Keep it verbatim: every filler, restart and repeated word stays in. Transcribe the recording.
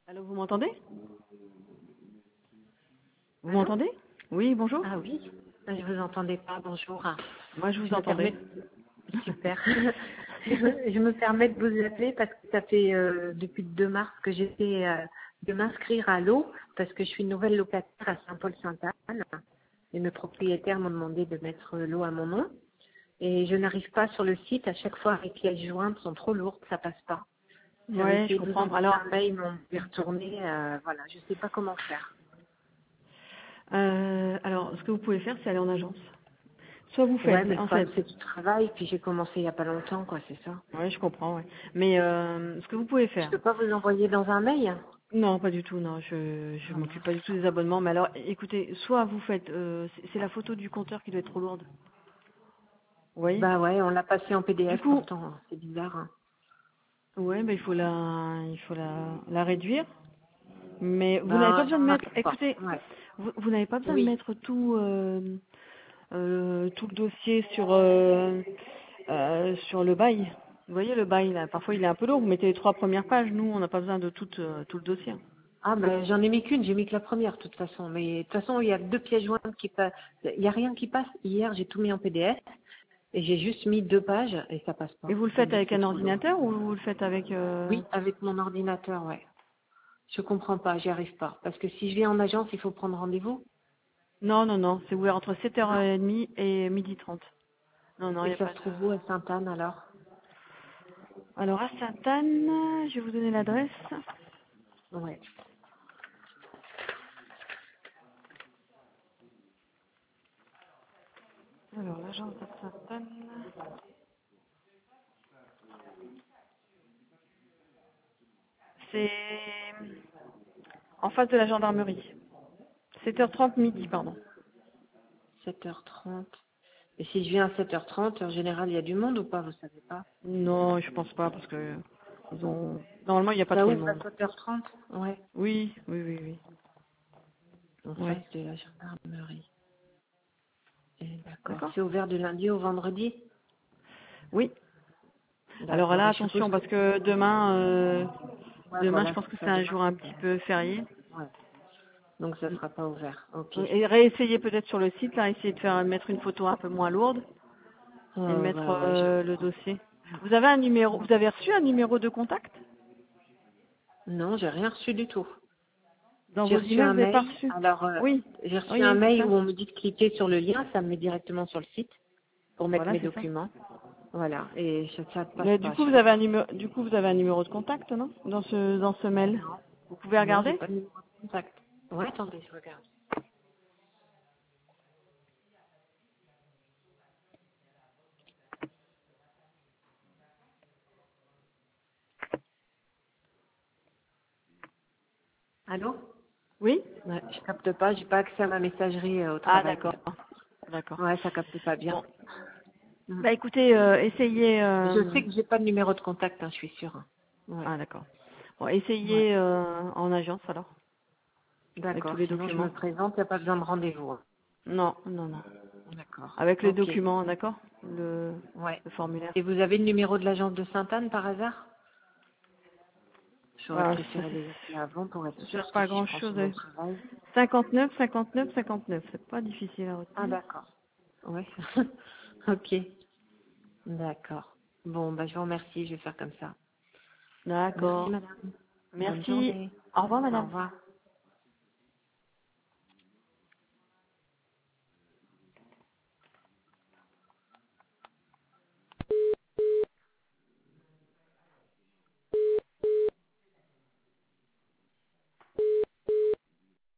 Allô, vous m'entendez? Vous Allô? m'entendez? Oui, bonjour. Ah oui, je vous entendais pas, bonjour. Moi, je vous Je me entendais. permets, super. je, me, je me permets de vous appeler parce que ça fait euh, depuis le deux mars que j'essaie euh, de m'inscrire à l'eau parce que je suis une nouvelle locataire à Saint-Paul-Sainte-Anne et mes propriétaires m'ont demandé de mettre euh, l'eau à mon nom et je n'arrive pas sur le site. À chaque fois, les pièces jointes sont trop lourdes, ça passe pas. J'avais Ouais, je essayé de vous comprends. envoyer Alors, un mail, mais on m'y retourné. Euh, voilà, je sais pas comment faire. euh, alors, ce que vous pouvez faire, c'est aller en agence. Soit vous Ouais, faites, mais le en problème, fait, c'est du travail, puis j'ai commencé il y a pas longtemps, quoi, c'est ça. ouais, je comprends, ouais. Mais euh, ce que vous pouvez Je faire, peux pas vous envoyer dans un mail? non, pas du tout, non, je je Ah m'occupe mince. pas du tout des abonnements. Mais alors, écoutez, soit vous faites, euh, c'est c'est la photo du compteur qui doit être trop lourde. Vous voyez? Bah ouais, on l'a passé en Du P D F coup, pourtant, hein. C'est bizarre. Hein. ouais, ben il faut la, il faut la, la réduire. Mais vous n'avez pas Ben, besoin de j'en mettre, arrive pas. écoutez, Ouais. vous, vous n'avez pas besoin de Oui. mettre tout, euh, euh, tout le dossier sur, euh, euh, sur le bail. Vous voyez le bail là, parfois il est un peu lourd. Vous mettez les trois premières pages. Nous, on n'a pas besoin de tout, euh, tout le dossier. Ah ben j'en ai mis qu'une, j'ai mis que la première de toute façon. Mais de toute façon, il y a deux pièces jointes qui passent. Il y a rien qui passe. Hier, j'ai tout mis en P D F et j'ai juste mis deux pages et ça passe Et pas. vous le Ils faites disent que avec c'est un trop lourd. ordinateur ou vous le faites avec euh... Oui, avec mon ordinateur, ouais. Je comprends pas, j'y arrive pas. Parce que si je viens en agence, il faut prendre rendez-vous. Non, non, non. C'est ouvert entre sept heures Non. trente et midi trente. Non, non, il Et n'y a ça pas se de. trouve où à Sainte-Anne alors? Alors à Sainte-Anne, je vais vous donner l'adresse. Ouais. Alors l'agence de Sainte-Anne. C'est en face de la gendarmerie. sept heures trente midi, pardon. sept heures trente. Et si je viens à sept heures trente, en général, il y a du monde ou pas, vous savez pas? Non, je pense pas parce que ils ont normalement il n'y a pas Ça trop de ouvre à monde. sept heures trente? Ouais. Oui, oui, oui, oui. En Oui. face de la gendarmerie. Eh, D'accord. D'accord? C'est ouvert du lundi au vendredi? Oui. Alors D'accord. là, Et je suppose attention que... parce que demain euh, Ouais, demain je voilà, pense que c'est c'est ça. un Demain, jour un c'est petit férié. peu férié. Ouais. Donc, ça sera pas ouvert. Ok. Et réessayez peut-être sur le site, là, essayez de faire mettre une photo un peu moins lourde et de Euh, mettre bah ouais, j'y euh, arrive le pas. dossier. Vous avez un numéro, Ouais. vous avez reçu un numéro de contact Non, j'ai rien reçu du tout. dans J'ai vos reçu emails, un vous n'avez pas mail. reçu? Alors, euh, Oui, j'ai reçu un oui, c'est mail ça. où on me dit de cliquer sur le lien. Ça me met directement sur le site pour mettre Voilà, mes c'est ça. documents. Voilà. Et ça, ça ne passe Mais pas du à coup, vous chaque avez un fois. numéro, du coup, vous avez un numéro de contact, non? Dans ce, dans ce mail. Non. Vous pouvez Non, j'ai regarder? pas de numéro de contact. Ouais, attendez, je regarde. Allô? Oui? Ouais, je capte pas, j'ai pas accès à ma messagerie euh, au Ah, travail. d'accord. D'accord. Ouais, ça capte pas bien. Bon. Mm. Bah écoutez, euh, essayez. Je euh, sais que j'ai pas de numéro de contact, hein, je suis sûre. Hein. Ouais. Ah, d'accord. Bon, Ouais. essayez euh, en agence alors, avec tous D'accord. les Sinon, je me documents. présente, il n'y a pas besoin de rendez-vous. Hein. Non, non, non. D'accord. Avec les Ok. documents, d'accord? Le, Ouais. le formulaire. Et vous avez le numéro de l'agence de Sainte-Anne par hasard? J'aurais Voilà, ça préféré les appeler avant pour être ne sûre, sert parce que pas à si je grand prends chose. sur mon travail. cinquante-neuf, cinquante-neuf, cinquante-neuf. C'est pas difficile à Ah, retenir. d'accord. Ouais. Ok. D'accord. Bon, bah, je vous remercie, je vais faire comme ça. Merci, D'accord. madame. Bonne Merci. journée. Au revoir, Au madame. revoir.